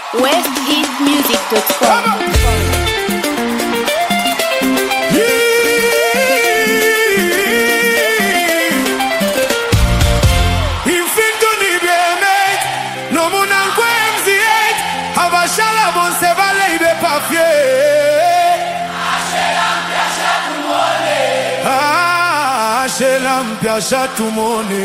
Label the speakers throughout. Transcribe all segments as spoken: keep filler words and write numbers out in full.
Speaker 1: west east music dot com.
Speaker 2: Shela mpya shatumone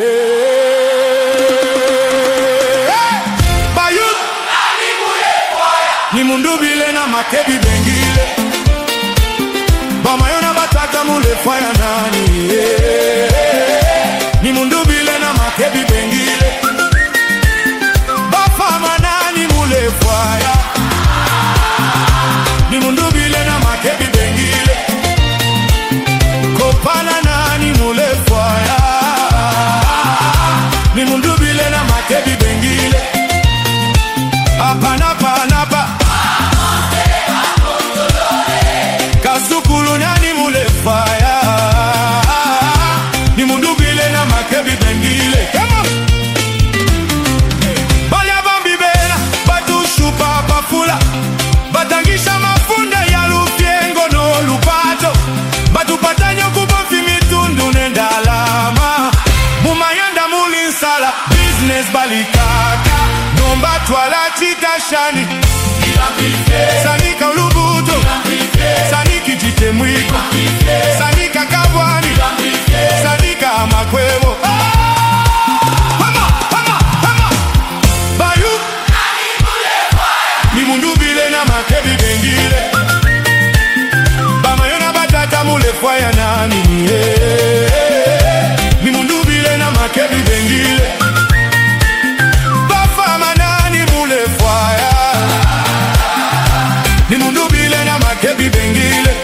Speaker 2: Bayut nani mule kwaya ni mundubile na makebi bengile Bamayona bataka mule kwaya nani ni mundubile na makebi bengile Bafama nani mule kwaya ni mundubile na makebi bengile Kopala ni mundubile na makebi bengile Apana pana pa Kasukulu nani mule faya Ni mundubile na makebi bengile Balya bambi bela Batu shupa pafula Batangisha mafunda ya lufiengo no lupato Batu patanyo kubofi mitundu nendalama Mumayanda mulinsala Business balikaka Nomba twala chita shani Sanika ulubuto Saniki jite mwiko Sanika kabwani Sanika amakwebo Hama, hama, hama Bayu ni mundubile na makebi bengile Bamayona batata mule fwaya nani Ni mundubile na makebi bengile Bafama nani mule fwaya Ni mundubile na makebi bengile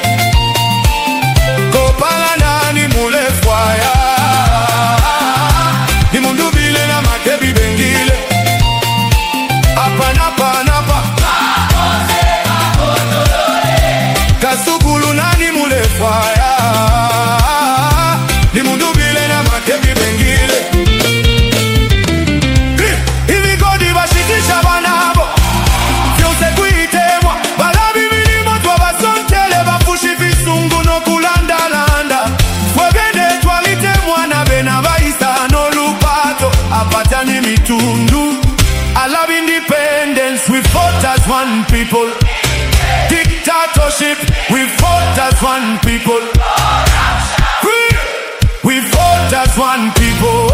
Speaker 2: Kopala nani mule fwaya Ni mundubile na makebi bengile Apana panapa Kasukulu nani mule fwaya Ni mundubile na makebi bengile Hivi godi bashikisha banabo Fyose kuitemwa Balabi milimo twa basontele Bafushi visungu no kulanda landa Webende twalitemwa na bena baisa no lupato Apatani mitundu I love independence We fought as one people Dictatorship We fought as one people We fought as one people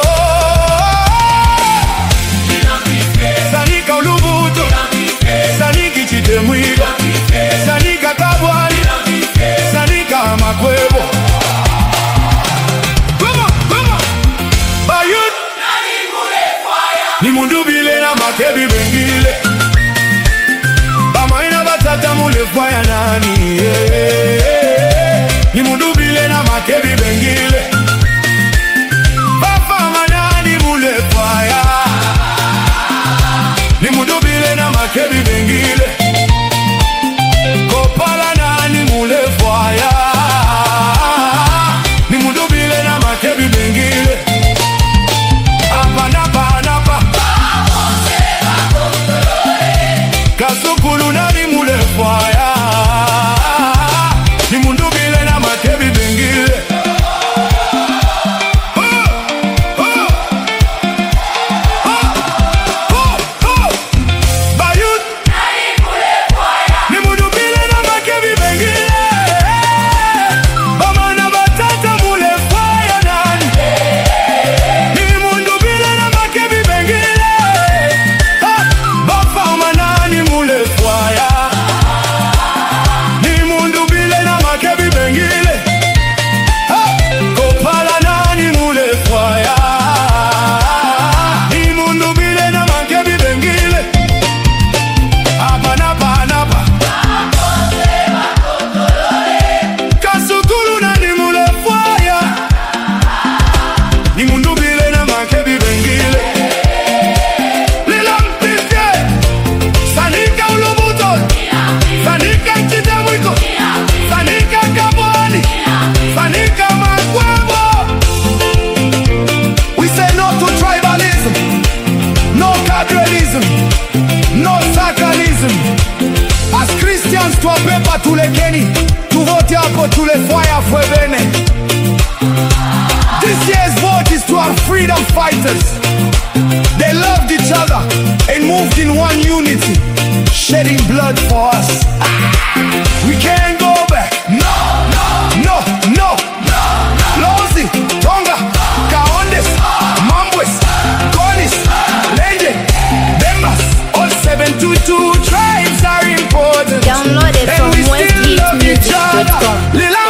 Speaker 2: Sanika ulubuto Saniki chite mwiga Sanika kabwani Sanika amakwebo Kuma, kuma Bayut nani mule kwaya Ni mundubile na makebi bengile Bamaina batata mule kwaya nani Ni mundubile na makebi bengile Bafama nani mule kwaya Ni mundubile na makebi bengile Kopala nani mule kwaya Ni mundubile na makebi bengile Apana panapa Kasukulu nani mule kwaya Ni mundubile na makebi bengile Bayut Kenny, tu vote hapo tulefwaya fwe bene. This year's vote is to our freedom fighters. They loved each other and moved in one unity, shedding blood for us. We can't go back. No, no, no, no, no, no. Lozi, Tonga, Kaondes, Mambwes, Konis, Lende, Bembas, all seven two two tribes are important.
Speaker 1: Download it from west heat music dot com.